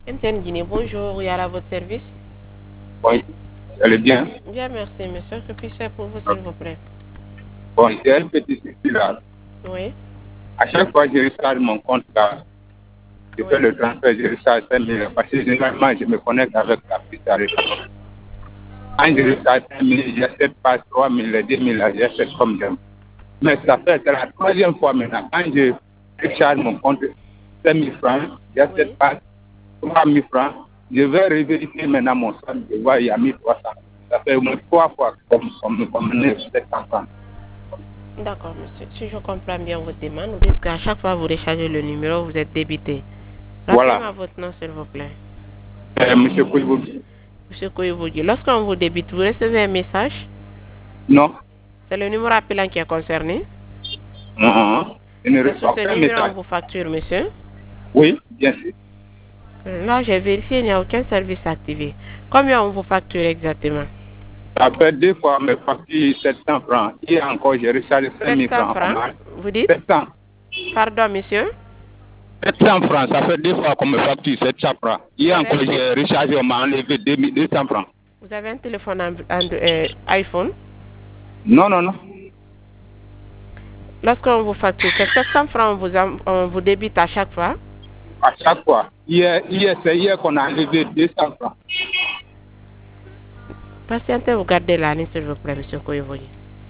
MTN Guinée, bonjour, Yara, à votre service. Oui, elle est bien. Bien, merci, monsieur. Que puis-je faire pour vous, s'il vous plaît? Bon, j'ai un petit souci là. Oui, À chaque fois que je recharge mon compte là, je fais oui. le transfert, je recharge 5 000 parce que généralement, je me connecte avec la puce à recharge. Quand je recharge 5 000, j'achète pas 3 000, les 2 000 là, j'achète comme j'aime. Mais ça fait la troisième fois maintenant. Quand je recharge mon compte 5 000 francs, j'achète Oui. pas 3 000 francs. Je vais revérifier maintenant mon solde, je vois il y a 1300. Ça fait au moins 3 fois comme 700 francs. D'accord, monsieur. Si je comprends bien votre demande, vous dites qu'à chaque fois que vous rechargez le numéro, vous êtes débité. Voilà. Rappelez-moi votre nom, s'il vous plaît. Monsieur Koulibaly. Monsieur Koyouvoudi, lorsqu'on vous débite, vous recevez un message. Non. C'est le numéro appelant qui est concerné. Non. Je ne C'est sur reçois ce aucun numéro qu'on message. vous facture, monsieur. Oui, bien sûr. Là, j'ai vérifié, il n'y a aucun service activé. Combien on vous facture exactement? Ça fait 2 fois mes factures 700 francs. Hier encore, j'ai rechargé 5 000 700 francs. francs, vous dites? 700. Pardon, monsieur? 700 francs, ça fait 2 fois qu'on me facture 700 francs. Vous Hier avez, encore, j'ai rechargé, on m'a enlevé 200 francs. vous avez un téléphone iPhone? Non, non, non. Lorsqu'on vous facture, c'est 700 francs, on vous débite à chaque fois. À chaque fois. C'est hier qu'on a enlevé 200 francs. Patientez, vous gardez la ligne, s'il vous plaît, monsieur Koyevoye.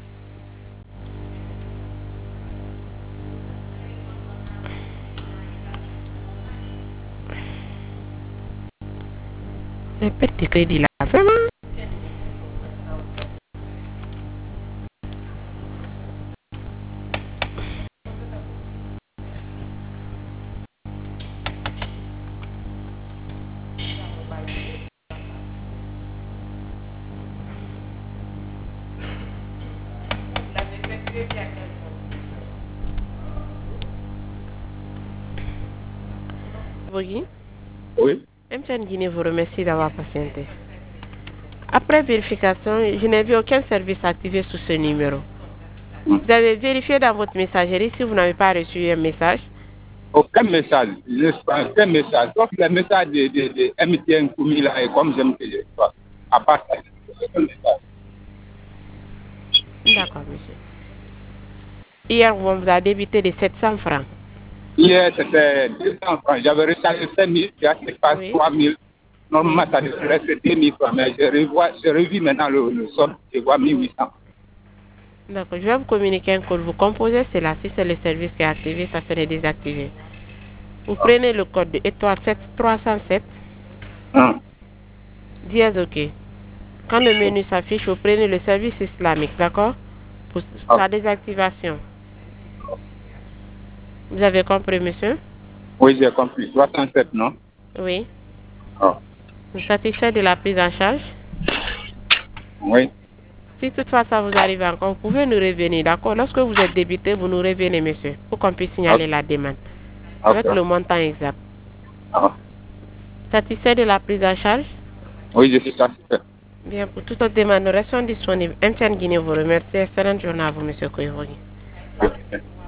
Les petits crédits là, vraiment. Oui. MTN Guinée vous remercie d'avoir patienté. Après vérification, je n'ai vu aucun service activé sous ce numéro. Vous avez vérifié dans votre messagerie si vous n'avez pas reçu un message. Aucun message. Je ne pas aucun message. Sauf le message de MTN Koumi là, et comme j'aime que je sois. À part ça, aucun message. D'accord, monsieur. Hier, on vous a débité de 700 francs. Hier, c'était 200 francs. J'avais rechargé 5 000, j'ai acheté pas Oui. 3 000. Normalement, ça devrait être 2 000 francs, mais je revis maintenant le solde, je vois 1 800. D'accord, je vais vous communiquer un code. Vous composez cela. Si c'est le service qui est activé, ça serait désactivé. Vous prenez le code de étoile 307, dièse OK. Quand le menu s'affiche, vous prenez le service islamique, d'accord? Pour sa désactivation. Vous avez compris, monsieur? Oui, j'ai compris. 307, non? Oui. Oh. Vous satisfait de la prise en charge? Oui. Si toutefois ça vous arrive encore, vous pouvez nous revenir, d'accord? Lorsque vous êtes débité, vous nous revenez, monsieur, pour qu'on puisse signaler la demande. Avec le montant exact. Satisfait de la prise en charge? Oui, je suis satisfait. Bien, pour toute autre demande, nous restons disponibles. MTN Guinée vous remercie. Excellente journée à vous, monsieur Koyevogi.